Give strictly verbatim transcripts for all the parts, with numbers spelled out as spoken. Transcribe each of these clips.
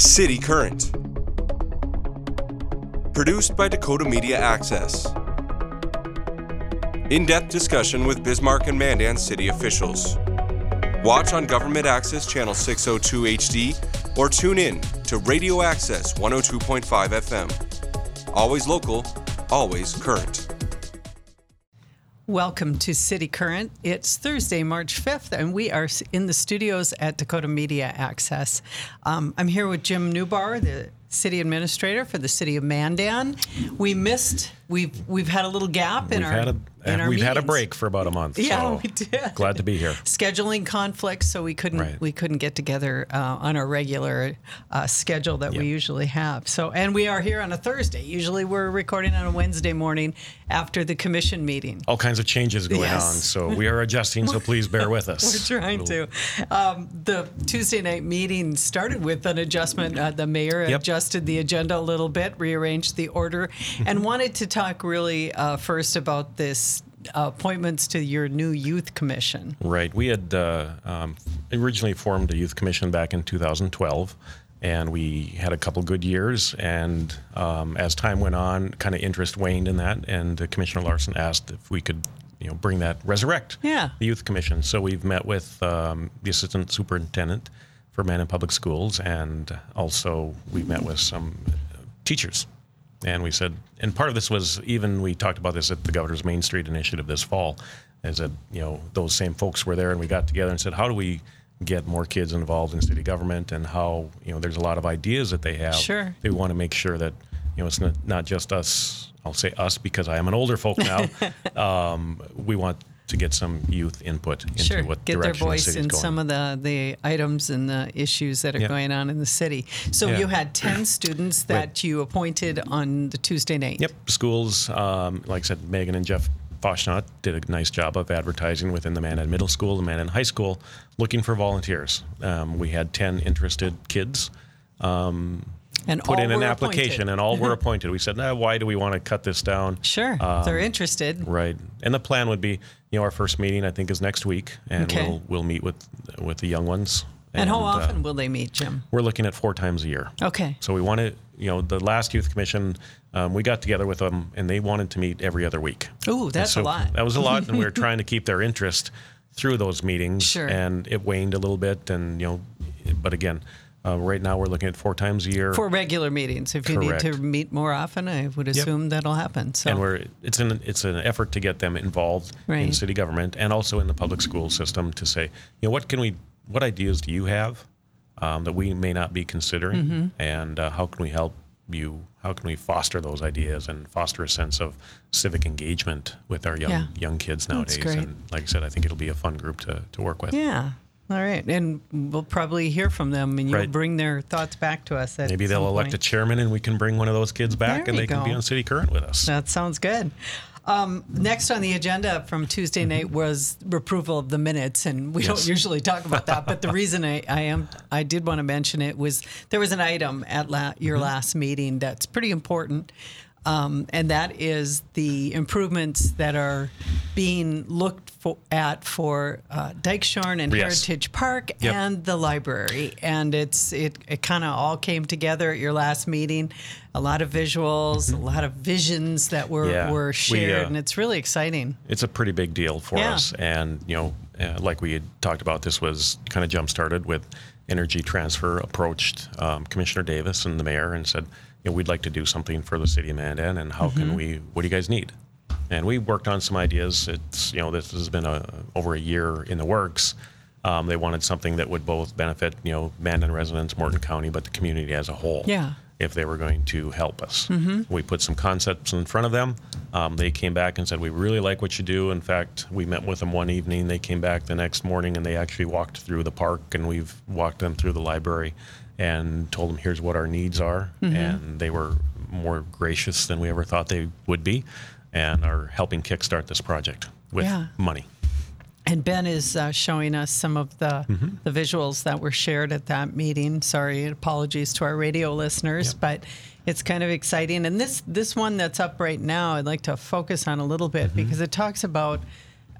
City Current. Produced by Dakota Media Access. In-depth discussion with Bismarck and Mandan city officials. Watch on Government Access Channel six oh two H D or tune in to Radio Access one oh two point five F M. Always local, always current. Welcome to City Current. It's Thursday, March fifth, and we are in the studios at Dakota Media Access. Um, I'm here with Jim Newbar, the city administrator for the city of Mandan. We missed, we've we've had a little gap in we've our had a, in our We've meetings. had a break for about a month. Yeah, so we did. Glad to be here. Scheduling conflicts, so we couldn't Right. we couldn't get together uh, on our regular uh, schedule that Yep. we usually have. So, and we are here on a Thursday. Usually, we're recording on a Wednesday morning after the commission meeting. All kinds of changes going Yes. on, so we are adjusting, so please bear with us. We're trying to. Um, the Tuesday night meeting started with an adjustment. Uh, the mayor Yep. adjusted the agenda a little bit, rearranged the order, and wanted to talk really uh, first about this uh, appointments to your new youth commission. Right. We had uh, um, originally formed a youth commission back in two thousand twelve, and we had a couple good years. And um, as time went on, kind of interest waned in that, and uh, Commissioner Larson asked if we could, you know, bring that, resurrect Yeah. the youth commission. So we've met with um, the assistant superintendent for Mandan Public Schools, and also we met with some teachers. And we said, and part of this was even, we talked about this at the Governor's Main Street Initiative this fall, is that, you know, those same folks were there, and we got together and said, how do we get more kids involved in city government, and how, you know, there's a lot of ideas that they have. Sure. They want to make sure that, you know, it's not, not just us, I'll say us because I am an older folk now. um, we want to get some youth input into Sure, what get their direction the voice city's in going. some of the, the items and the issues that are Yeah. going on in the city. So Yeah. you had ten students that Right. you appointed on the Tuesday night. Yep, schools, um, like I said, Megan and Jeff Foshnot did a nice job of advertising within the Mandan Middle School, the Mandan High School, looking for volunteers. Um, we had ten interested kids um, And put all in an were application, appointed. and all were appointed. We said, nah, why do we want to cut this down? Sure, Um, they're interested. Right, and the plan would be, you know, our first meeting I think is next week, and Okay. we'll we'll meet with with the young ones. And, how uh, often will they meet, Jim? we're looking at four times a year. Okay. So we want to, you know, the last youth commission, um, we got together with them, and they wanted to meet every other week. Ooh, that's So a lot. That was a lot, and we were trying to keep their interest through those meetings. Sure. And it waned a little bit, and you know, but again, uh, right now we're looking at four times a year. For regular meetings. If you Correct. need to meet more often, I would assume that'll happen. So And we're it's an it's an effort to get them involved in Right. city government and also in the public school system to say, you know, what can we, what ideas do you have um, that we may not be considering, Mm-hmm. and uh, how can we help you? How can we foster those ideas and foster a sense of civic engagement with our young Yeah. young kids nowadays? great. And like I said, I think it'll be a fun group to, to work with. yeah. All right. And we'll probably hear from them, and you'll Right. bring their thoughts back to us at Maybe they'll some elect a point. chairman, and we can bring one of those kids back, There and you they can be go. on City Current with us. That sounds good. Um, next on the agenda from Tuesday night was approval of the minutes, and we Yes. don't usually talk about that. But the reason I, I am I did want to mention it was there was an item at la- your Mm-hmm. last meeting that's pretty important, um, and that is the improvements that are being looked for, at for uh, Dykeshorn and Yes. Heritage Park Yep. and the library, and it's it, it kind of all came together at your last meeting. A lot of visuals, a lot of visions that were Mm-hmm. Yeah. were We, shared, uh, and it's really exciting. It's a pretty big deal for Yeah. us. And, you know, uh, like we had talked about, this was kind of jump started with Energy Transfer approached um, Commissioner Davis and the mayor and said, you know, we'd like to do something for the city of Mandan, and how Mm-hmm. can we, what do you guys need? And we worked on some ideas. It's, you know, this has been a, over a year in the works. Um, they wanted something that would both benefit, you know, Mandan residents, Morton County, but the community as a whole. Yeah. If they were going to help us. Mm-hmm. We put some concepts in front of them. Um, they came back and said, we really like what you do. In fact, we met with them one evening. They came back the next morning, and they actually walked through the park, and we've walked them through the library and told them, here's what our needs are. Mm-hmm. And they were more gracious than we ever thought they would be, and are helping kickstart this project with Yeah. money. And Ben is uh, showing us some of the Mm-hmm. the visuals that were shared at that meeting. Sorry, apologies to our radio listeners, Yep. but it's kind of exciting. And this this one that's up right now, I'd like to focus on a little bit Mm-hmm. because it talks about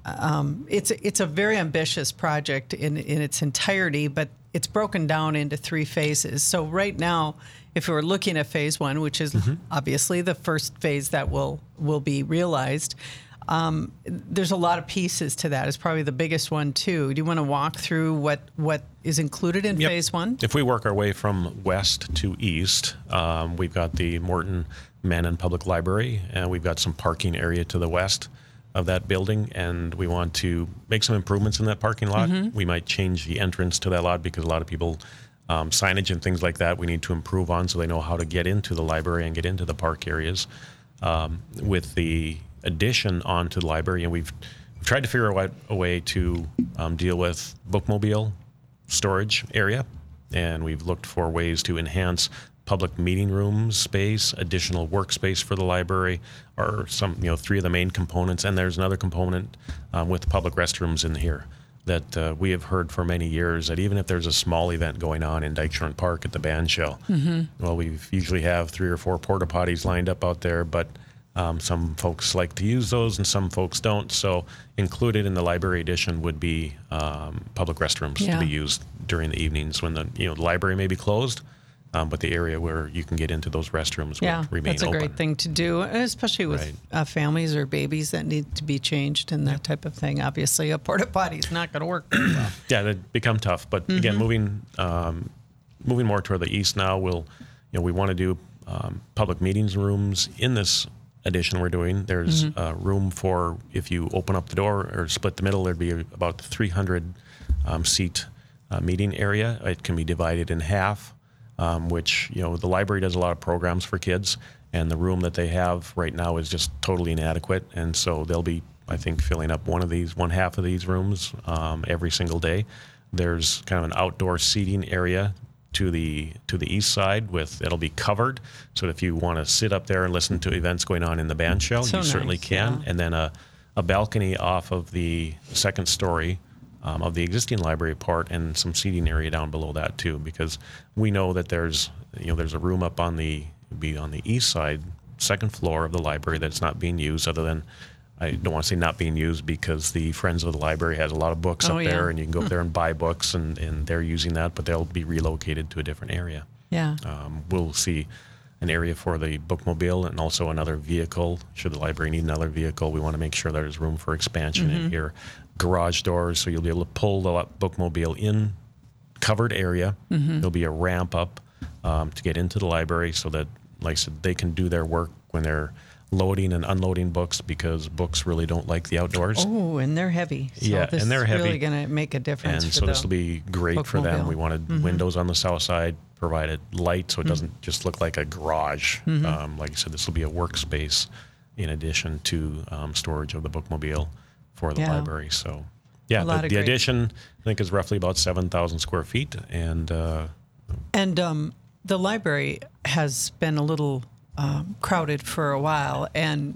um, it's it's a very ambitious project in in its entirety, but it's broken down into three phases. So right now, if we're looking at phase one, which is mm-hmm. obviously the first phase that will will be realized, um, there's a lot of pieces to that. It's probably the biggest one too. Do you want to walk through what what is included in yep. phase one? If we work our way from west to east, um, we've got the Morton Mandan Public Library, and we've got some parking area to the west of that building, and we want to make some improvements in that parking lot. Mm-hmm. We might change the entrance to that lot because a lot of people, um, signage and things like that, we need to improve on so they know how to get into the library and get into the park areas. Um, with the addition onto the library, and we've tried to figure out a way to um, deal with bookmobile storage area, and we've looked for ways to enhance public meeting room space, additional workspace for the library, are some, you know, three of the main components. And there's another component um, with public restrooms in here that uh, we have heard for many years that even if there's a small event going on in Dykeshorn Park at the band shell, mm-hmm. well, we usually have three or four porta potties lined up out there, but um, some folks like to use those and some folks don't. So included in the library edition would be um, public restrooms yeah. to be used during the evenings when the, you know, the library may be closed. Um, but the area where you can get into those restrooms yeah, will remain that's a open. great thing to do, especially with right. uh, families or babies that need to be changed and that yep. type of thing. Obviously, a porta potty is not going to work very well. Yeah, it'd become tough. But mm-hmm. again, moving um, moving more toward the east now, we'll, you know, we want to do um, public meetings rooms in this edition we're doing. There's mm-hmm. uh, room for, if you open up the door or split the middle, there'd be about three hundred um, seat uh, meeting area. It can be divided in half. Um, which, you know, the library does a lot of programs for kids, and the room that they have right now is just totally inadequate. And so they'll be, I think, filling up one of these, one half of these rooms um, every single day. There's kind of an outdoor seating area to the to the east side with, it'll be covered. So if you want to sit up there and listen to events going on in the band shell, so you nice, certainly can. Yeah. And then a, a balcony off of the second story Um, of the existing library part, and some seating area down below that too, because we know that there's, you know, there's a room up on the, be on the east side, second floor of the library that's not being used, other than, I don't want to say not being used because the Friends of the Library has a lot of books oh, up yeah. there, and you can go up there and buy books, and, and they're using that, but they'll be relocated to a different area. Yeah. Um, we'll see an area for the bookmobile and also another vehicle. Should the library need another vehicle, we want to make sure there's room for expansion mm-hmm. in here. Garage doors, so you'll be able to pull the bookmobile in covered area. Mm-hmm. There'll be a ramp up um, to get into the library so that, like I said, they can do their work when they're loading and unloading books, because books really don't like the outdoors. Oh, and they're heavy. So yeah, this and they're is heavy. really going to make a difference. And for so the this will be great for them. We wanted mm-hmm. windows on the south side, provided light so it doesn't mm-hmm. just look like a garage. Mm-hmm. Um, like I said, this will be a workspace in addition to um, storage of the bookmobile for the yeah. library. So, yeah, the, the addition I think is roughly about seven thousand square feet, and uh, and um, the library has been a little um, crowded for a while, and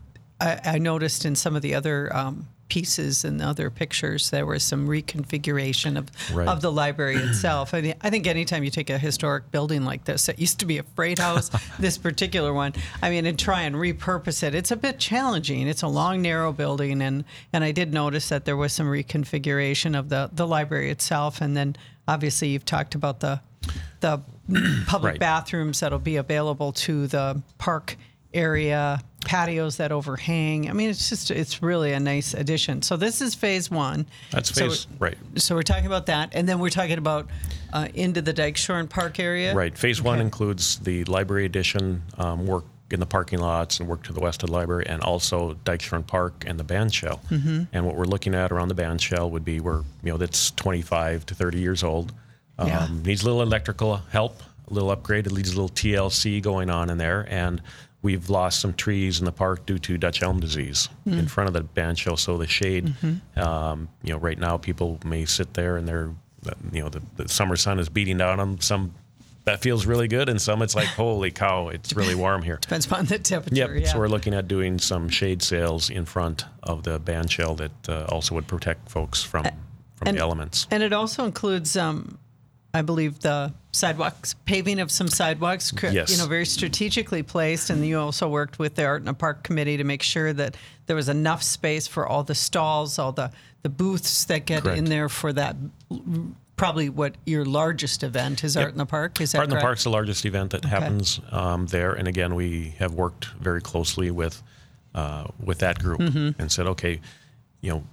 I, I noticed in some of the other um, pieces and other pictures there was some reconfiguration of right. of the library itself. I mean, I think anytime you take a historic building like this, it used to be a freight house, this particular one, I mean, and try and repurpose it, it's a bit challenging. It's a long, narrow building, and and I did notice that there was some reconfiguration of the, the library itself, and then obviously you've talked about the the public right. bathrooms that'll be available to the park area, patios that overhang. I mean, it's just, it's really a nice addition. So this is phase one. That's phase, so, right. So we're talking about that. And then we're talking about uh, into the Dykeshorn Park area. Right. Phase okay. one includes the library addition, um, work in the parking lots and work to the west of the library, and also Dykeshorn Park and the band shell. Mm-hmm. And what we're looking at around the band shell would be where, you know, that's twenty-five to thirty years old. Um, yeah. Needs a little electrical help, a little upgrade. It needs a little T L C going on in there. And we've lost some trees in the park due to Dutch elm disease mm. in front of the band shell. So the shade, mm-hmm. um, you know, right now people may sit there and they're, you know, the, the summer sun is beating down on them. Some that feels really good, and some it's like, holy cow, it's really warm here. Depends upon the temperature. Yep. Yeah. So we're looking at doing some shade sails in front of the band shell that uh, also would protect folks from from and, the elements. And it also includes um, I believe the sidewalks, paving of some sidewalks, cr- Yes. you know, very strategically placed. And you also worked with the Art in the Park Committee to make sure that there was enough space for all the stalls, all the, the booths that get Correct. in there for that. Probably what your largest event is, Yep. Art in the Park. Is that Art in the correct? Park's the largest event that happens um, there, and again, we have worked very closely with uh, with that group Mm-hmm. and said, okay, you know,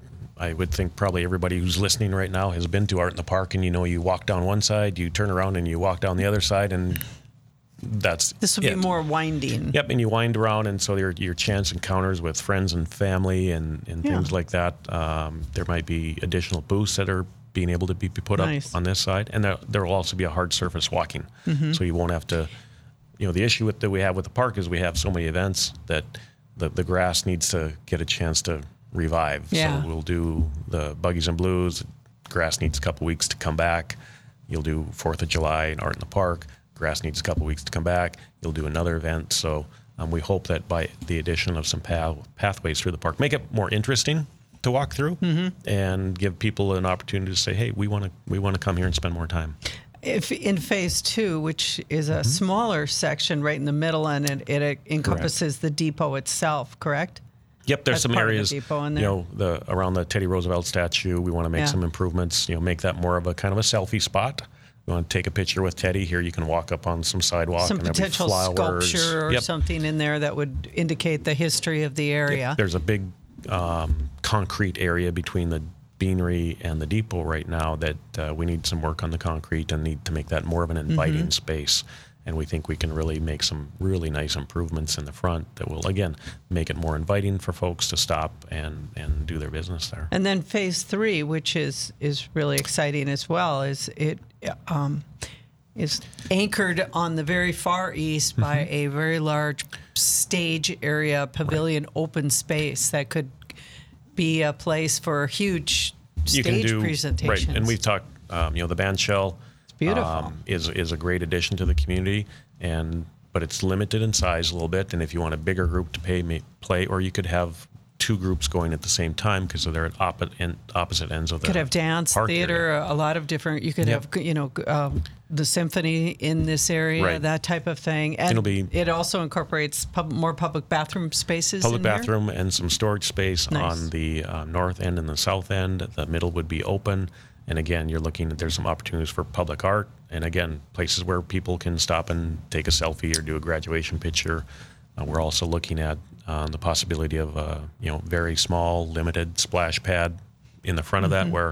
I would think probably everybody who's listening right now has been to Art in the Park, and you know, you walk down one side, you turn around, and you walk down the other side, and that's This will it. be more winding. Yep, and you wind around, and so your your chance encounters with friends and family and, and Yeah. things like that. Um, there might be additional booths that are being able to be, be put Nice. up on this side, and there, there will also be a hard surface walking, Mm-hmm. so you won't have to. You know, the issue with that we have with the park is we have so many events that the the grass needs to get a chance to revive. Yeah. So we'll do the Buggies and Blues. Grass needs a couple weeks to come back. You'll do Fourth of July and Art in the Park. Grass needs a couple weeks to come back. You'll do another event. So um, we hope that by the addition of some path, pathways through the park, make it more interesting to walk through, Mm-hmm. and give people an opportunity to say, "Hey, we want to we want to come here and spend more time." If in phase two, which is a Mm-hmm. smaller section right in the middle, and it, it encompasses the depot itself, correct? Yep, there's As some part of the areas, depot in you there. know, the around the Teddy Roosevelt statue. We want to make Yeah. some improvements. You know, make that more of a kind of a selfie spot. You want to take a picture with Teddy here? You can walk up on some sidewalk Some and there'll be potential flowers. sculpture or Yep. something in there that would indicate the history of the area. There's a big um, concrete area between the beanery and the depot right now that uh, we need some work on the concrete and need to make that more of an inviting Mm-hmm. space. And we think we can really make some really nice improvements in the front that will, again, make it more inviting for folks to stop and, and do their business there. And then phase three, which is is really exciting as well, is it um, is anchored on the very far east by Mm-hmm. a very large stage area, pavilion, open space that could be a place for huge You can stage do presentations. right, and we've talked. Um, you know, the band shell beautiful. um, is is a great addition to the community, and but it's limited in size a little bit. And if you want a bigger group to pay may, play, or you could have two groups going at the same time because they're at opposite end, opposite ends of the could have dance, park theater, area. a lot of different. You could Yep. have, you know, um, the symphony in this area, Right. that type of thing, and It'll be- it also incorporates pub, more public bathroom spaces. Public in here? bathroom and some storage space Nice. on the uh, north end and the south end. The middle would be open. And again, you're looking at there's some opportunities for public art, and again, places where people can stop and take a selfie or do a graduation picture. Uh, we're also looking at uh, the possibility of a you know very small, limited splash pad in the front Mm-hmm. of that, where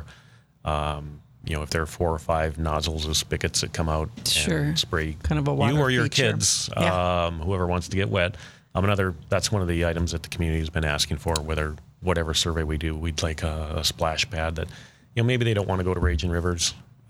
um, you know if there are four or five nozzles or spigots that come out Sure. and spray Kind of a water you or your feature. kids, Yeah. um, whoever wants to get wet. Um, another that's one of the items that the community has been asking for. Whether whatever survey we do, we'd like a, a splash pad that. You know, maybe they don't want to go to Raging Rivers,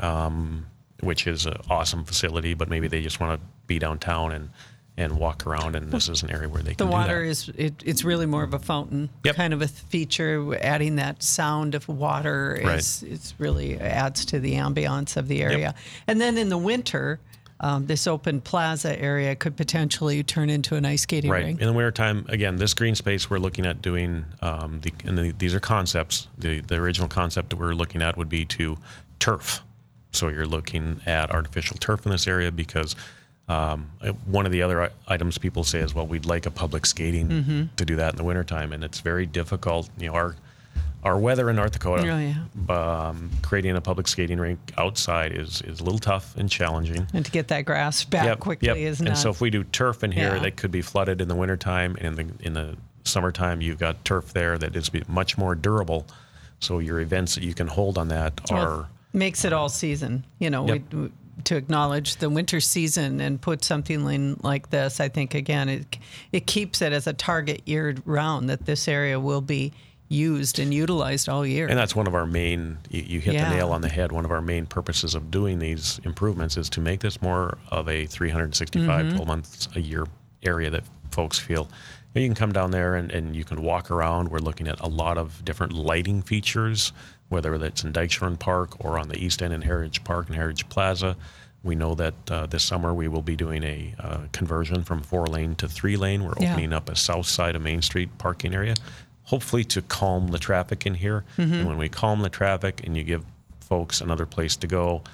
um, which is an awesome facility, but maybe they just want to be downtown and, and walk around, and this is an area where they The can water do that. is it, it's really more of a fountain Yep. kind of a feature. Adding that sound of water Right. is it's really adds to the ambiance of the area. And then in the winter, um, this open plaza area could potentially turn into an ice skating Right. rink. In the wintertime, again, this green space we're looking at doing, um, the, and the, these are concepts. The, the original concept that we're looking at would be to turf. So you're looking at artificial turf in this area because um, one of the other items people say is, well, we'd like a public skating Mm-hmm. to do that in the wintertime. And it's very difficult. You know, our our weather in North Dakota, Oh, yeah. um, creating a public skating rink outside is, is a little tough and challenging. And to get that grass back Yep, quickly yep. is and not. so if we do turf in here, Yeah. that could be flooded in the wintertime, and in the in the summertime, you've got turf there that is much more durable. So your events that you can hold on that Well, are makes it all season. You know, Yep. we, to acknowledge the winter season and put something in like this, I think again it it keeps it as a target year round that this area will be used and utilized all year. and that's one of our main. You, you hit Yeah. the nail on the head. One of our main purposes of doing these improvements is to make this more of a three hundred sixty-five, Mm-hmm. twelve months a year area that folks feel. You can come down there and, and you can walk around. We're looking at a lot of different lighting features, whether that's in Dykeshorn Park or on the east end in Heritage Park and Heritage Plaza. We know that uh, this summer we will be doing a uh, conversion from four lane to three lane. We're Yeah. opening up a south side of Main Street parking area, hopefully to calm the traffic in here. Mm-hmm. And when we calm the traffic and you give folks another place to go,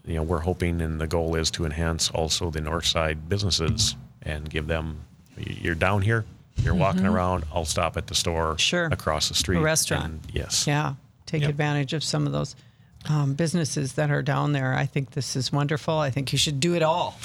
you know, we're hoping, and the goal is to enhance also the north side businesses and give them, you're down here, you're mm-hmm. walking around, I'll stop at the store sure. across the street. A restaurant. And yes. Yeah. Take yep. advantage of some of those um, businesses that are down there. I think this is wonderful. I think you should do it all.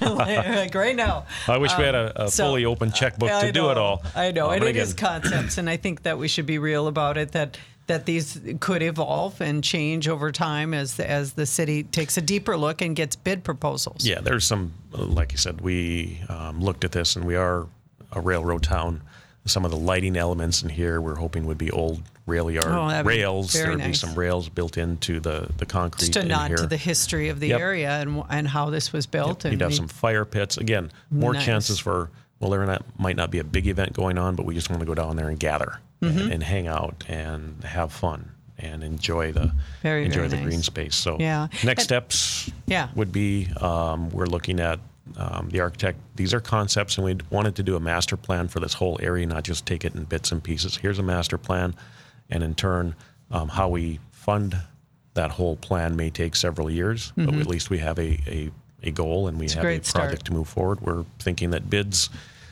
Like right now. I wish um, we had a, a so, fully open checkbook I to know, do it all. I know. Uh, and it again, is concepts. And I think that we should be real about it, that that these could evolve and change over time as the, as the city takes a deeper look and gets bid proposals. Yeah, there's some, like you said, we um, looked at this, and we are a railroad town. Some of the lighting elements in here we're hoping would be old rail yard oh, rails. There would nice. be some rails built into the, the concrete. Just a in nod here. to the history of the yep. area and and how this was built. Yep. And You'd have we, some fire pits. Again, more nice. chances for, well, there not, might not be a big event going on, but we just want to go down there and gather mm-hmm. and, and hang out and have fun and enjoy the very, enjoy very the nice. green space. So yeah. next and, steps yeah. would be um, we're looking at um, the architect. These are concepts, and we wanted to do a master plan for this whole area, not just take it in bits and pieces. Here's a master plan, and in turn, um, how we fund that whole plan may take several years, mm-hmm. but at least we have a, a, a goal, and we it's have a, a project start. to move forward. We're thinking that bids.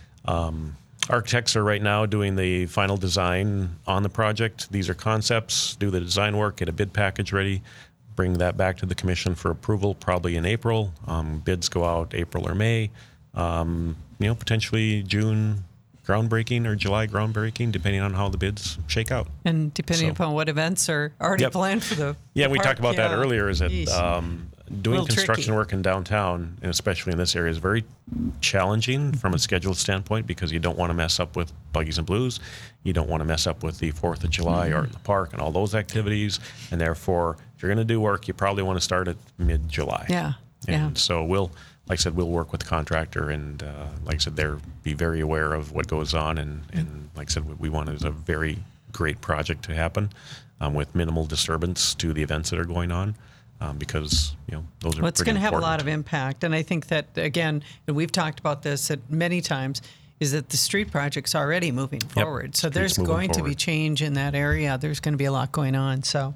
Um, Architects are right now doing the final design on the project. These are concepts, do the design work, get a bid package ready, bring that back to the commission for approval probably in April. Um, bids go out April or May. Um, you know, potentially June groundbreaking or July groundbreaking, depending on how the bids shake out. And depending So- upon what events are already Yep. planned for the Yeah, the we park, talked about that yeah. earlier, is that Jeez. um, doing Little construction tricky. work in downtown, and especially in this area, is very challenging from a schedule standpoint, because you don't want to mess up with Buggies and Blues. You don't want to mess up with the fourth of July Mm-hmm. or the park and all those activities. And therefore, if you're going to do work, you probably want to start at mid-July. Yeah, And yeah. so we'll, like I said, we'll work with the contractor, and uh, like I said, they're be very aware of what goes on. And, and like I said, what we want is a very great project to happen um, with minimal disturbance to the events that are going on. Um, because, you know, those are Well, it's pretty going to have a important. lot of impact. And I think that, again, and we've talked about this at many times, is that the street project's already moving forward. So Street's there's moving going to be forward. change in that area. There's going to be a lot going on. So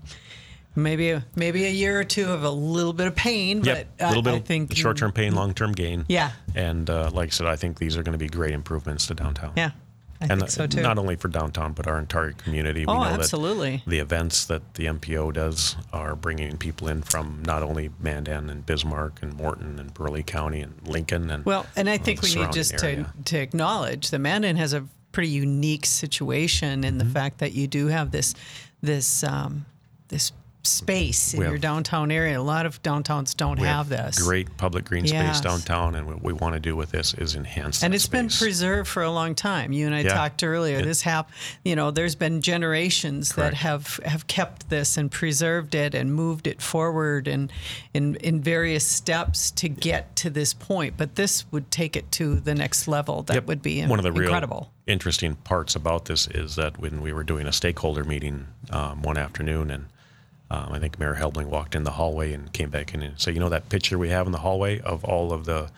maybe a, maybe a year or two of a little bit of pain, Yep, but a little I, bit I of think short-term pain, long-term gain. Yeah. And uh, like I said, I think these are going to be great improvements to downtown. Yeah, I and think so too. Not only for downtown, but our entire community. We Oh, know absolutely. That the events that the M P O does are bringing people in from not only Mandan and Bismarck and Morton and Burleigh County and Lincoln and Well, and I uh, think the we need surrounding just to, area. to acknowledge that Mandan has a pretty unique situation in the Mm-hmm. fact that you do have this this um, this space in We your have- downtown area. A lot of downtowns don't We have, this. great public green Yes. space downtown, and what we want to do with this is enhance And that it's been space. preserved for a long time. You and I Yeah. talked earlier. It- this hap, you know, there's been generations Correct. that have, have kept this and preserved it and moved it forward and in in various steps to get to this point. But this would take it to the next level. That Yep. would be one of the incredible. real interesting parts about this is that when we were doing a stakeholder meeting um, one afternoon, and um, I think Mayor Helbling walked in the hallway and came back in and said, "You know that picture we have in the hallway of all of the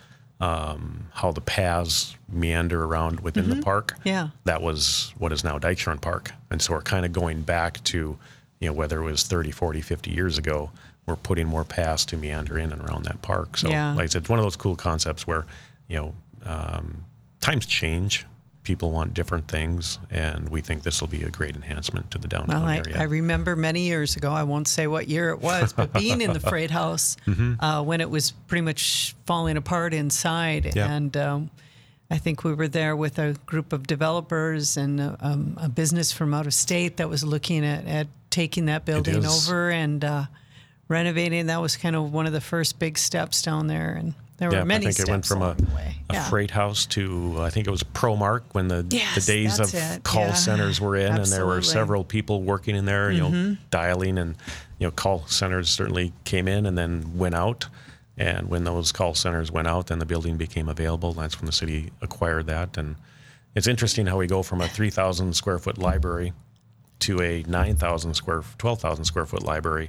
um, how the paths meander around within the park? Yeah. that was what is now Dykeshorn Park." And so we're kind of going back to, you know, whether it was thirty, forty, fifty years ago. We're putting more paths to meander in and around that park. So, Yeah. like I said, it's one of those cool concepts where, you know, um, times change. People want different things, and we think this will be a great enhancement to the downtown Well, I, area. I remember many years ago, I won't say what year it was, but being in the Freight House Mm-hmm. uh, when it was pretty much falling apart inside. Yeah. And um, I think we were there with a group of developers and uh, um, a business from out of state that was looking at, at taking that building is. over and uh, renovating. That was kind of one of the first big steps down there. And there yeah, were many I think steps it went from a, along the way. a Yeah. freight house to, I think it was Promark when the, Yes, the days of that's it. call Yeah, centers were in, and there were absolutely. Mm-hmm. several people working in there, you know, dialing, and, you know, call centers certainly came in and then went out. And when those call centers went out, then the building became available. That's when the city acquired that. And it's interesting how we go from a three thousand square foot library to a nine thousand square, twelve thousand square foot library,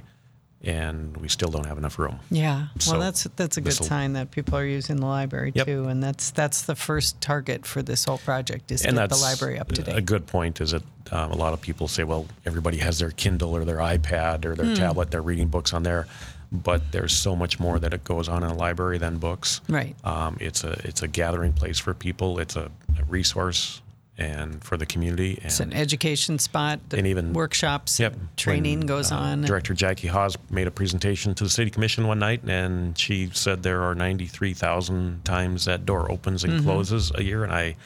and we still don't have enough room. Yeah, well, So that's that's a good this'll- sign that people are using the library Yep. too, and that's that's the first target for this whole project is And get the that's library up to a date. good point. Is that um, a lot of people say, well, everybody has their Kindle or their iPad or Hmm. their tablet, they're reading books on there. but there's so much more that it goes on in a library than books. Right. Um, it's a it's a gathering place for people. It's a, a resource and for the community. And It's an education spot. And even- workshops, Yep. training When, goes uh, on. Director Jackie Hawes made a presentation to the City Commission one night, and she said there are ninety-three thousand times that door opens and Mm-hmm. closes a year, and I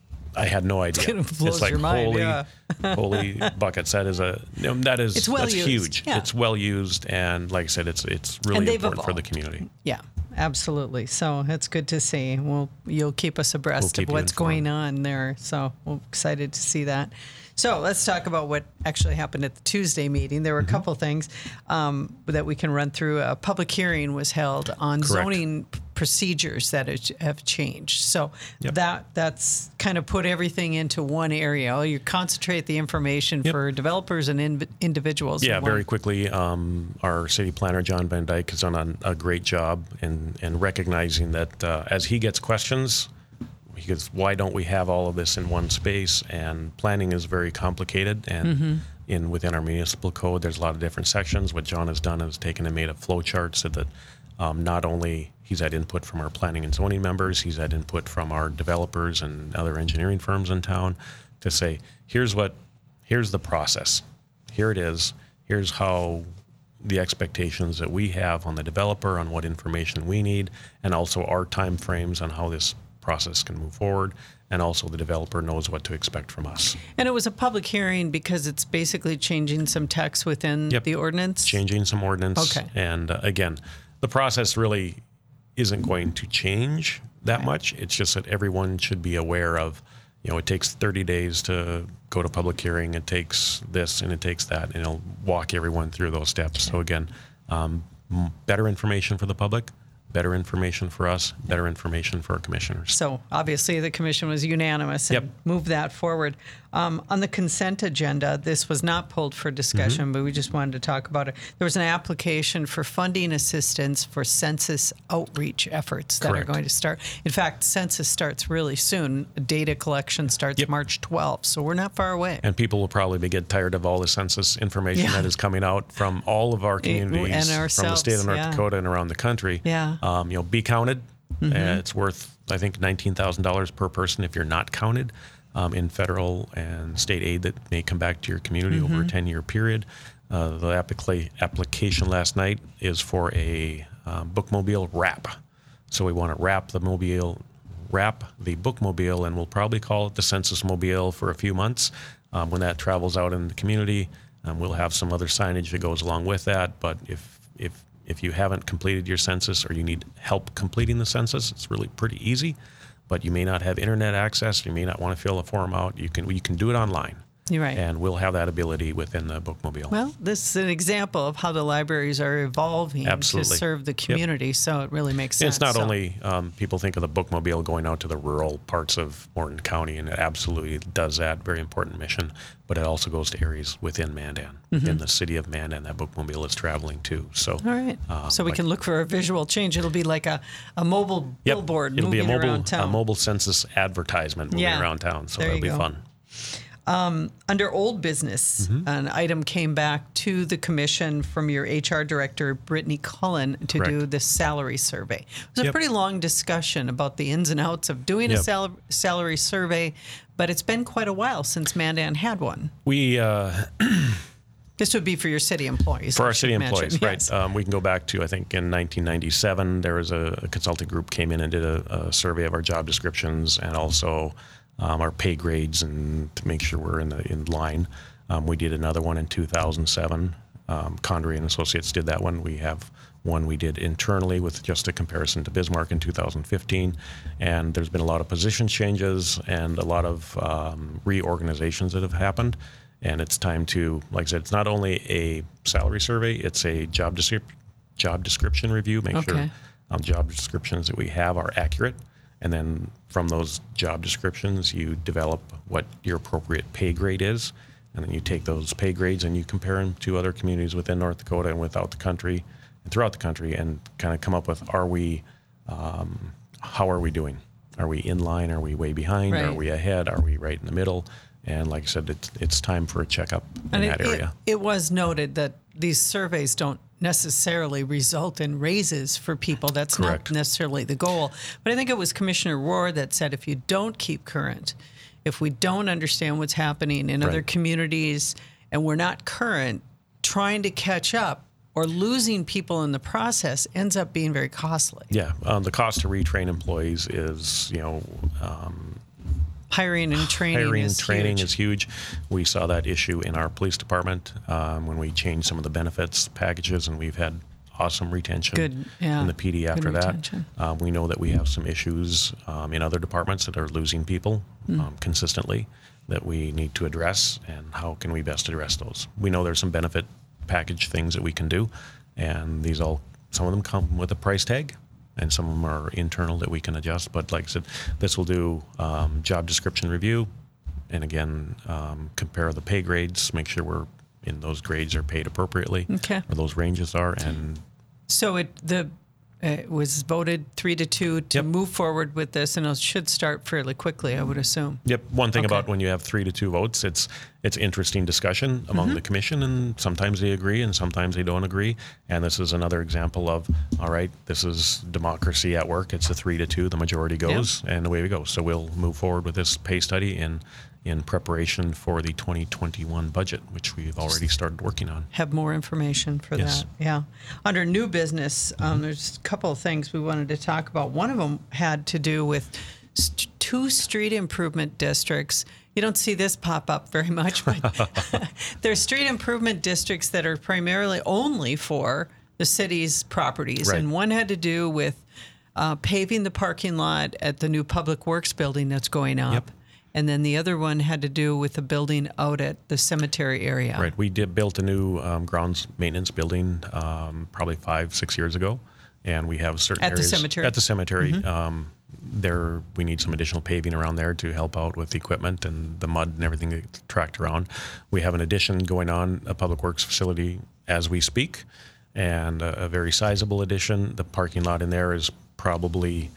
I had no idea. It blows it's like your mind, holy, yeah. holy buckets. That is a you know, that is It's well that's used, huge. yeah. It's well used, and like I said, it's it's really And they've important for the evolved. community. Yeah, absolutely. So it's good to see. Well, you'll keep us abreast We'll of keep you what's informed. going on there. So we're excited to see that. So let's talk about what actually happened at the Tuesday meeting. There were Mm-hmm. a couple things um, that we can run through. A public hearing was held on Correct. zoning p- procedures that have- have changed. So Yep. that that's kind of put everything into one area. You concentrate the information Yep. for developers and in, individuals. in Yeah, one- very quickly, um, our city planner, John Van Dyke, has done a, a great job in, in recognizing that uh, as he gets questions, he goes, why don't we have all of this in one space? And planning is very complicated. And in within our municipal code, there's a lot of different sections. What John has done is taken and made a flow chart so that um, not only he's had input from our planning and zoning members, he's had input from our developers and other engineering firms in town to say, here's what, here's the process. Here it is. Here's how the expectations that we have on the developer on what information we need, and also our time frames on how this process can move forward, and also the developer knows what to expect from us. And it was a public hearing because it's basically changing some text within Yep. the ordinance. Changing some ordinance. Okay. And uh, again, the process really isn't going to change that much. It's just that everyone should be aware of, you know, it takes thirty days to go to public hearing. It takes this and it takes that, and it'll walk everyone through those steps. So again, um, m- better information for the public, better information for us, better information for our commissioners. So obviously the commission was unanimous and Yep. moved that forward. Um, on the consent agenda, this was not pulled for discussion, Mm-hmm. but we just wanted to talk about it. There was an application for funding assistance for census outreach efforts that Correct. are going to start. In fact, census starts really soon. Data collection starts Yep. March twelfth, so we're not far away. And people will probably be get tired of all the census information Yeah. that is coming out from all of our communities, and from the ourselves, state of North yeah. Dakota and around the country. Yeah. Um, you know, be counted. Uh, it's worth, I think, nineteen thousand dollars per person if you're not counted um, in federal and state aid that may come back to your community over a ten-year period. Uh, the applica- application last night is for a um, bookmobile wrap. So we want to wrap the mobile, wrap the bookmobile, and we'll probably call it the Census Mobile for a few months. Um, when that travels out in the community, um, we'll have some other signage that goes along with that. But if if if you haven't completed your census or you need help completing the census, it's really pretty easy. But you may not have internet access. You may not want to fill a form out. You can you can do it online. You're right. And we'll have that ability within the bookmobile. Well, this is an example of how the libraries are evolving Absolutely. to serve the Yep. community, so it really makes And sense. it's not So- only um, people think of the bookmobile going out to the rural parts of Morton County, and it absolutely does that, very important mission, but it also goes to areas within Mandan, in the city of Mandan, that bookmobile is traveling to. So, Mm-hmm. All right. um, so we like- can look for a visual change. It'll be like a, a mobile Yep, billboard it'll be moving a mobile, around town. a mobile census advertisement moving Yeah. around town. So There that'll you be go. fun. Under old business, Mm-hmm. an item came back to the commission from your H R director, Brittany Cullen, to do Correct. the salary survey. It was a Yep. pretty long discussion about the ins and outs of doing a Yep. sal- salary survey, but it's been quite a while since Mandan had one. We, uh, This would be for your city employees. For I our should city mention. employees, Yes. right. Um, we can go back to, I think, in nineteen ninety-seven, there was a, a consulting group came in and did a, a survey of our job descriptions and also um, our pay grades, and to make sure we're in the in line. Um, we did another one in two thousand seven. Um, Condrey and Associates did that one. We have one we did internally with just a comparison to Bismarck in two thousand fifteen. And there's been a lot of position changes and a lot of um, reorganizations that have happened. And it's time to, like I said, it's not only a salary survey, it's a job descrip- job description review. Make Okay. sure um, job descriptions that we have are accurate. And then from those job descriptions, you develop what your appropriate pay grade is. And then you take those pay grades and you compare them to other communities within North Dakota and without the country and throughout the country, and kind of come up with, are we, um, how are we doing? Are we in line? Are we way behind? Right. Are we ahead? Are we right in the middle? And like I said, it's, it's time for a checkup in And that it, area. It, it was noted that these surveys don't necessarily result in raises for people. That's Correct. not necessarily the goal. But I think it was Commissioner Rohr that said if you don't keep current, if we don't understand what's happening in Right. other communities and we're not current, trying to catch up or losing people in the process ends up being very costly. Yeah, um, the cost to retrain employees is, you know, um, Hiring and training hiring is training huge. is huge. We saw that issue in our police department um, when we changed some of the benefits packages, and we've had awesome retention Good, yeah, in the P D good after that. retention. Uh, we know that we have some issues um, in other departments that are losing people Hmm. um, consistently that we need to address, and how can we best address those? We know there's some benefit package things that we can do, and these all, some of them come with a price tag, and some of them are internal that we can adjust. But like I said, this will do um, job description review, and again, um, compare the pay grades, make sure we're in those grades are paid appropriately, Okay. or those ranges are, and So it the it was voted three to two to Yep. move forward with this, and it should start fairly quickly, I would assume. Yep. One thing Okay. about when you have three to two votes, it's it's interesting discussion among Mm-hmm. the commission, and sometimes they agree and sometimes they don't agree. And this is another example of, all right, this is democracy at work. It's a three to two, the majority goes, and away we go. So we'll move forward with this pay study in in preparation for the twenty twenty-one budget, which we've already started working on. Have more information for Yes. that. Yeah. Under new business, um, there's a couple of things we wanted to talk about. One of them had to do with st- two street improvement districts. You don't see this pop up very much, but there's street improvement districts that are primarily only for the city's properties. Right. And one had to do with uh, paving the parking lot at the new Public Works building that's going up. Yep. And then the other one had to do with the building out at the cemetery area. Right. We did built a new um, grounds maintenance building um, probably five, six years ago, and we have certain At the areas cemetery? At the cemetery, um, there we need some additional paving around there to help out with the equipment and the mud and everything that's tracked around. We have an addition going on, a public works facility as we speak, and a, a very sizable addition. The parking lot in there is probably.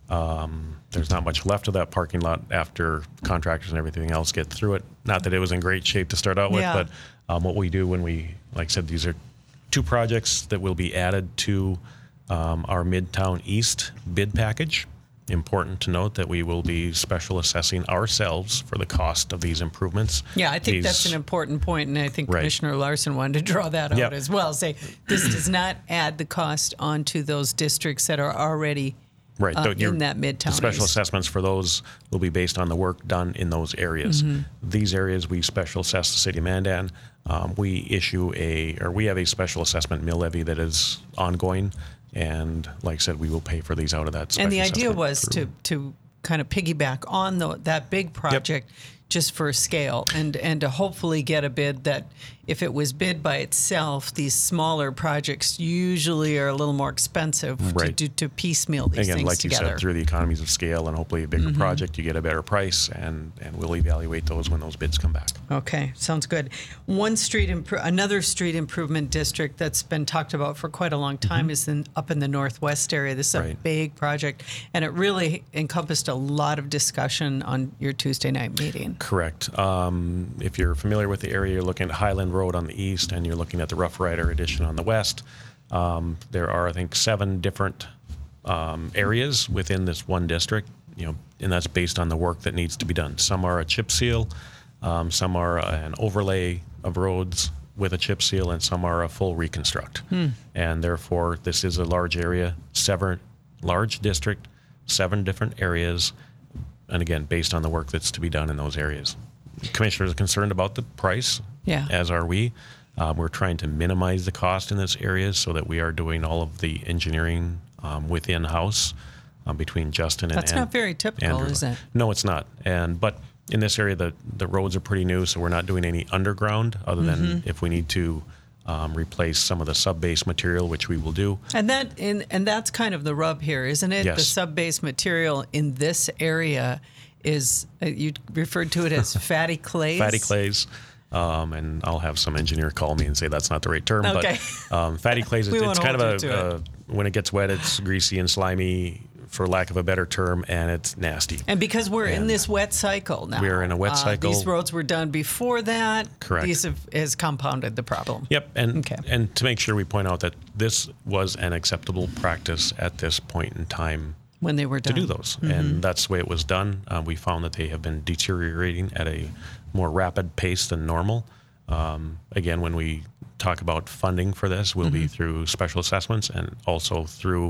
Um, there's not much left of that parking lot after contractors and everything else get through it. Not that it was in great shape to start out with, Yeah. but um, what we do when we, like I said, these are two projects that will be added to um, our Midtown East bid package. Important to note that we will be special assessing ourselves for the cost of these improvements. Yeah, I think These- that's an important point, and I think Right. Commissioner Larson wanted to draw that out Yep. as well. Say this does not add the cost onto those districts that are already Right. uh, the- your- in that Midtown The special East. assessments for those will be based on the work done in those areas. Mm-hmm. These areas, we special assess the city of Mandan. Um, we issue a, or we have a special assessment mill levy that is ongoing. And like I said, we will pay for these out of that special And the idea assessment was through- to to kind of piggyback on the, that big project just for scale, and and to hopefully get a bid that if it was bid by itself, these smaller projects usually are a little more expensive to Right. do to piecemeal these Again, things like you together. said, through the economies of scale and hopefully a bigger Mm-hmm. project, you get a better price, and, and we'll evaluate those when those bids come back. Okay, sounds good. One street, impro- another street improvement district that's been talked about for quite a long time is in, up in the northwest area. This is a Mm-hmm. Right. big project, and it really encompassed a lot of discussion on your Tuesday night meeting. Correct. Um, if you're familiar with the area, you're looking at Highland Road on the east, and you're looking at the Rough Rider addition on the west. Um, there are, I think, seven different um, areas within this one district. You know, and that's based on the work that needs to be done. Some are a chip seal, um, some are an overlay of roads with a chip seal, and some are a full reconstruct. And therefore, this is a large area, seven large district, seven different areas, and again, based on the work that's to be done in those areas. Commissioners are concerned about the price, Yeah. as are we. Uh, we're trying to minimize the cost in this area so that we are doing all of the engineering um, within house um, between Justin and That's An- not very typical, Andrew. is it? No, it's not. And but in this area, the the roads are pretty new, so we're not doing any underground other than Mm-hmm. if we need to um, replace some of the sub-base material, which we will do. And that and, and that's kind of the rub here, isn't it? Yes. The sub-base material in this area is, uh, you referred to it as fatty clays. Fatty clays. Um, and I'll have some engineer call me and say that's not the right term. Okay. But um, fatty clays, We it's, won't it's kind hold of you a, to uh, when it gets wet, it's greasy and slimy, for lack of a better term, and it's nasty. And because we're in And this wet cycle now. we're in a wet uh, cycle. These roads were done before that. Correct. These have has compounded the problem. Yep, and Okay. and to make sure we point out that this was an acceptable practice at this point in time When they were to done. do those, and that's the way it was done. Uh, we found that they have been deteriorating at a more rapid pace than normal. Um, again, when we talk about funding for this, will be through special assessments and also through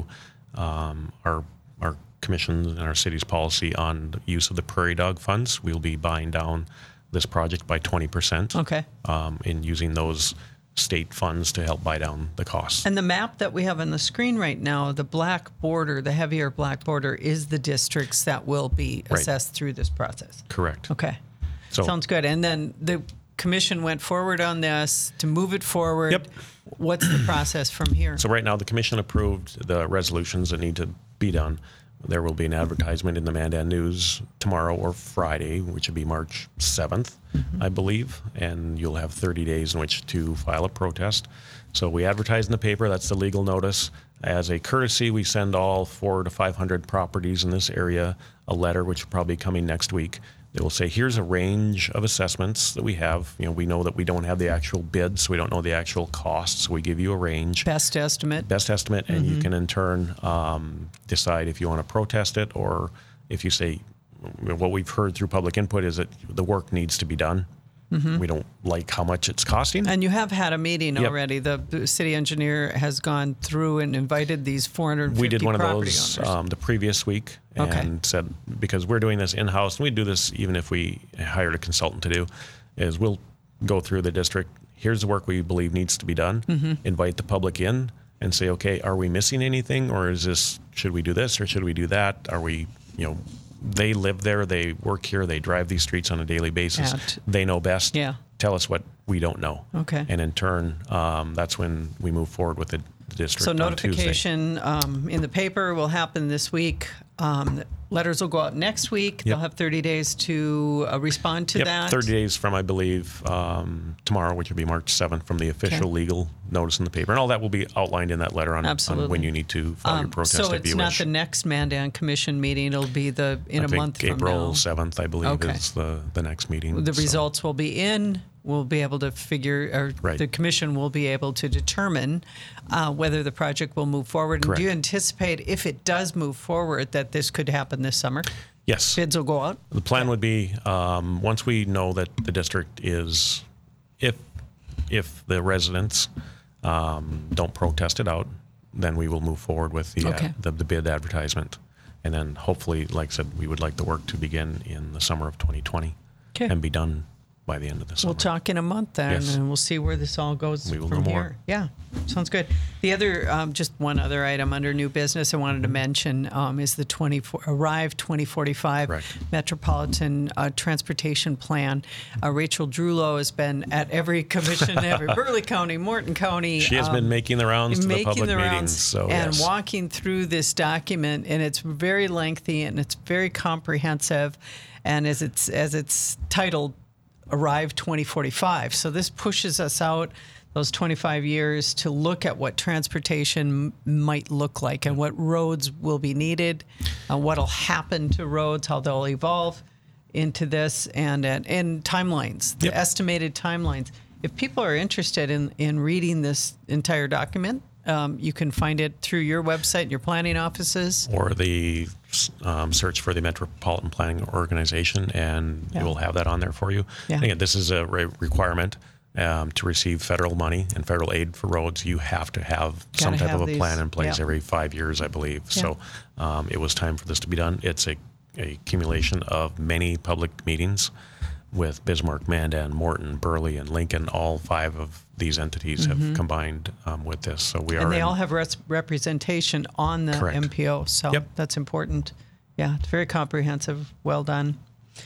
um, our our commission and our city's policy on the use of the prairie dog funds. We'll be buying down this project by twenty percent. Okay. Um, in using those state funds to help buy down the costs. And the map that we have on the screen right now, the black border, the heavier black border, is the districts that will be Right. assessed through this process. Correct. Okay. So- Sounds good. And then the commission went forward on this to move it forward. Yep. What's the process from here? So right now, the commission approved the resolutions that need to be done. There will be an advertisement in the Mandan News tomorrow or Friday, which would be March seventh, I believe, and you'll have thirty days in which to file a protest. So we advertise in the paper, that's the legal notice. As a courtesy, we send all four to five hundred properties in this area a letter, which will probably be coming next week. They will say, here's a range of assessments that we have. You know, we know that we don't have the actual bids, so we don't know the actual costs. So we give you a range. Best estimate. Best estimate, and you can in turn um, decide if you want to protest it, or if you say, what we've heard through public input is that the work needs to be done. We don't like how much it's costing. And you have had a meeting Yep. already. The, the city engineer has gone through and invited these four hundred fifty We did one of property those owners. um, the previous week, and Okay. said, because we're doing this in-house, and we do this even if we hired a consultant to do, is we'll go through the district. Here's the work we believe needs to be done. Mm-hmm. Invite the public in and say, okay, are we missing anything, or is this, should we do this or should we do that? Are we, you know, they live there, they work here, they drive these streets on a daily basis. Yeah, t- They know best. Yeah. Tell us what we don't know. Okay. And in turn, um, that's when we move forward with the, the district So on Tuesday. notification um, in the paper will happen this week. Um, letters will go out next week. They'll Yep. have thirty days to uh, respond to Yep, that. thirty days from, I believe, um, tomorrow, which will be March seventh, from the official Okay. legal notice in the paper. And all that will be outlined in that letter on, on Absolutely. when you need to file your Um, protest so if it's you not wish. the next Mandan Commission meeting. It'll be the in I a think month from April now. seventh, I believe, Okay. is the, the next meeting. The So- results will be in. We'll be able to figure, or Right. the commission will be able to determine uh, whether the project will move forward. And do you Correct. anticipate, if it does move forward, that this could happen this summer? Yes. Bids will go out? The plan would be, um, once we know that the district is, if if the residents um, don't protest it out, then we will move forward with the, Okay. uh, the the bid advertisement, and then hopefully, like I said, we would like the work to begin in the summer of twenty twenty Okay. and be done by the end of the summer. We'll talk in a month then, Yes. and we'll see where this all goes We will from know here. more. Yeah, sounds good. The other, um, just one other item under new business I wanted to mention um, is the twenty Arrive twenty forty-five Correct. Metropolitan uh, Transportation Plan. Uh, Rachel Drulow has been at every commission, every Burley County, Morton County. She has um, been making the rounds to the making public the meetings, rounds so and yes. walking through this document, and it's very lengthy and it's very comprehensive, and as it's as it's titled, Arrive twenty forty-five. So this pushes us out those twenty-five years to look at what transportation m- might look like and what roads will be needed, uh, what'll happen to roads, how they'll evolve into this, and and, and timelines, the Yep. estimated timelines. If people are interested in, in reading this entire document, um, you can find it through your website, your planning offices. or the um, search for the Metropolitan Planning Organization, and Yeah. it will have that on there for you. Yeah. Again, this is a re- requirement um, to receive federal money and federal aid for roads. You have to have some Gotta type have of a these, plan in place yeah. every five years, I believe. So um, it was time for this to be done. It's a, a accumulation of many public meetings with Bismarck, Mandan, Morton, Burley, and Lincoln. All five of these entities have combined um, with this. So we are Mm-hmm. And they in- all have res- representation on the Correct. M P O, so Yep. that's important. Yeah, it's very comprehensive, well done.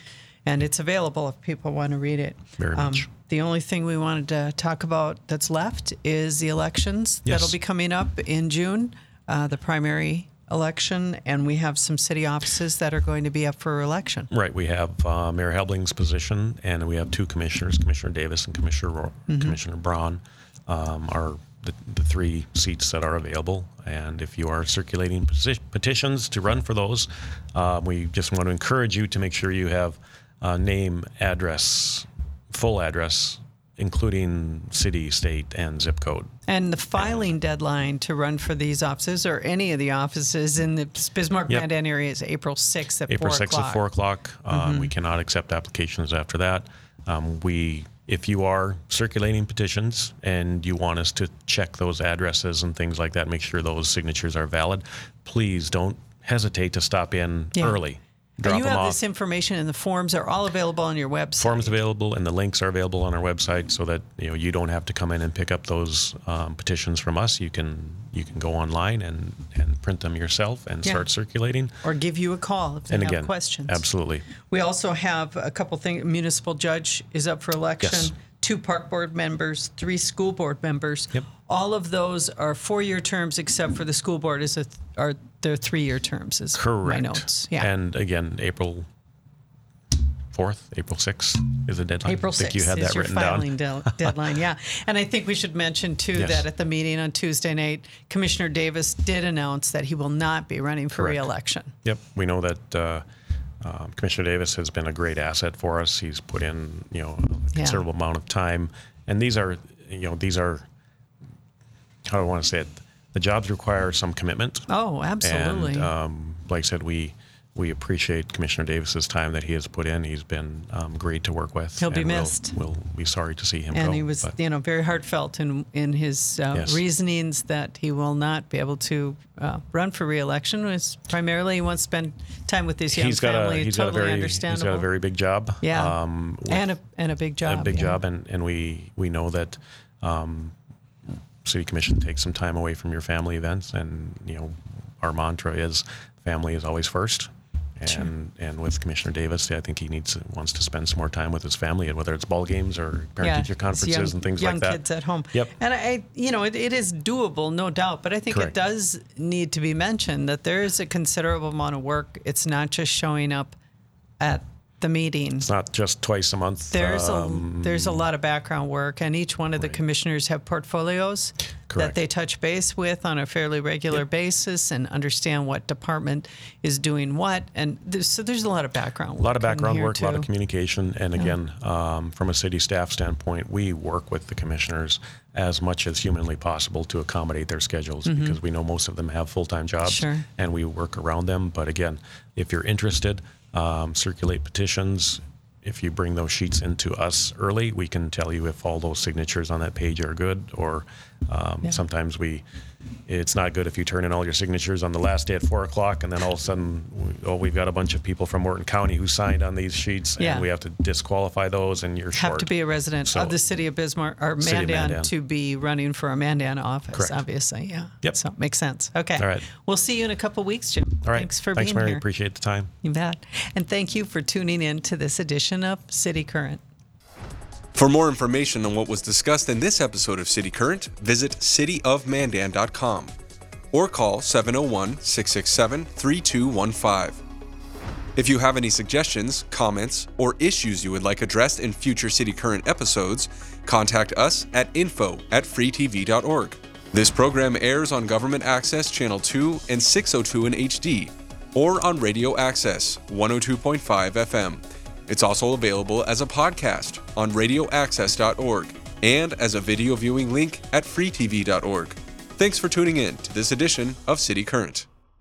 And it's available if people want to read it. Very much. The only thing we wanted to talk about that's left is the elections Yes. that'll be coming up in June, uh, the primary election, and we have some city offices that are going to be up for election. Right. We have uh, Mayor Helbling's position, and we have two commissioners, Commissioner Davis and Commissioner Ro- Mm-hmm. Commissioner Braun, um, are the, the three seats that are available. And if you are circulating peti- petitions to run for those, uh, we just want to encourage you to make sure you have uh, name, address, full address, including city, state, and zip code. And the filing and, deadline to run for these offices or any of the offices in the Bismarck-Mandan yep. area is April sixth at April four sixth o'clock. at four o'clock. Um, mm-hmm. We cannot accept applications after that. Um, we, if you are circulating petitions and you want us to check those addresses and things like that, make sure those signatures are valid, please don't hesitate to stop in yeah. early. Drop and you them have off. This information and the forms are all available on your website. Forms available and the links are available on our website, so that you know you don't have to come in and pick up those um, petitions from us. You can you can go online and, and print them yourself and yeah. start circulating. Or give you a call if they and have again, questions. Absolutely. We also have a couple things. Municipal judge is up for election. Yes. Two park board members, three school board members. Yep. All of those are four-year terms, except for the school board is a th- are their three-year terms. Is correct. My notes. Yeah. And again, April fourth, April sixth is the deadline. April sixth I think you had is that your written filing down. de- deadline. Yeah, and I think we should mention too yes. that at the meeting on Tuesday night, Commissioner Davis did announce that he will not be running for correct. re-election. Yep, we know that. Uh, Um, Commissioner Davis has been a great asset for us. He's put in, you know, a considerable yeah. amount of time, and these are, you know, these are, how do I want to say it? The jobs require some commitment. Oh, absolutely. And um, like I said, we we appreciate Commissioner Davis's time that he has put in. He's been um, great to work with. He'll be and missed. We'll, we'll be sorry to see him and go. And he was, but. you know, very heartfelt in in his uh, yes. reasonings that he will not be able to uh, run for re-election. Was primarily he wants to spend time with his young he's got family. A, he's totally got a very, understandable. He's got a very big job. Yeah, um, and a and a big job. A big yeah. job, and, and we we know that. Um, City Commission takes some time away from your family events, and you know our mantra is family is always first. And sure. and with Commissioner Davis, I think he needs wants to spend some more time with his family, and whether it's ball games or parent teacher yeah, conferences young, and things young like that. Young kids at home. Yep. And I, you know, it, it is doable, no doubt. But I think Correct. it does need to be mentioned that there is a considerable amount of work. It's not just showing up at the meeting. It's not just twice a month. There's um, a there's a lot of background work, and each one of the right. commissioners have portfolios Correct. that they touch base with on a fairly regular yep. basis and understand what department is doing what. And there's, so there's a lot of background work. A lot of background work, too. a lot of communication, and yeah. again, um, from a city staff standpoint, we work with the commissioners as much as humanly possible to accommodate their schedules mm-hmm. because we know most of them have full-time jobs, sure. and we work around them. But again, if you're interested, um, circulate petitions. If you bring those sheets into us early, we can tell you if all those signatures on that page are good, or um, yeah. sometimes we, it's not good if you turn in all your signatures on the last day at four o'clock, and then all of a sudden, we, oh, we've got a bunch of people from Morton County who signed on these sheets, yeah. and we have to disqualify those, and you're short. Have to be a resident so, of the city of Bismarck or Mandan, of Mandan to be running for a Mandan office. Correct. Obviously, yeah. Yep. So makes sense. Okay. All right. We'll see you in a couple weeks, Jim. All right. Thanks for Thanks, being Mary. here. Appreciate the time. You bet. And thank you for tuning in to this edition of City Current. For more information on what was discussed in this episode of City Current, visit city of mandan dot com or call seven oh one, six six seven, three two one five. If you have any suggestions, comments, or issues you would like addressed in future City Current episodes, contact us at info at free t v dot org. This program airs on Government Access Channel two and six oh two in H D, or on Radio Access one oh two point five F M. It's also available as a podcast on radio access dot org and as a video viewing link at free t v dot org. Thanks for tuning in to this edition of City Current.